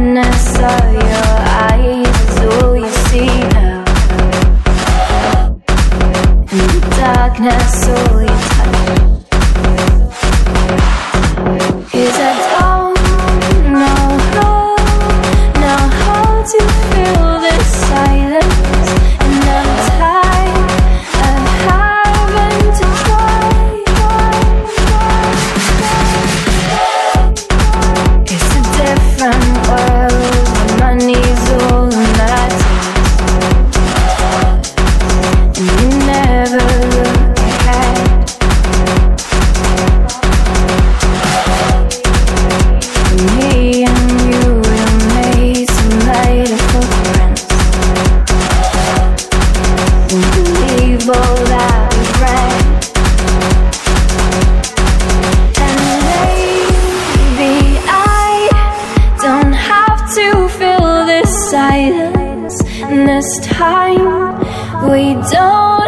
brightness of your eyes is all you see now. In the darkness, all you touch. 'Cause I don't know how to feel this silence, and I'm tired of having to try. It's a different world where money's all that matters, and you never look ahead. Me and you, we made some later footprints. Won't believe all that we read. And maybe I don't have to feel this silence. And this time we don't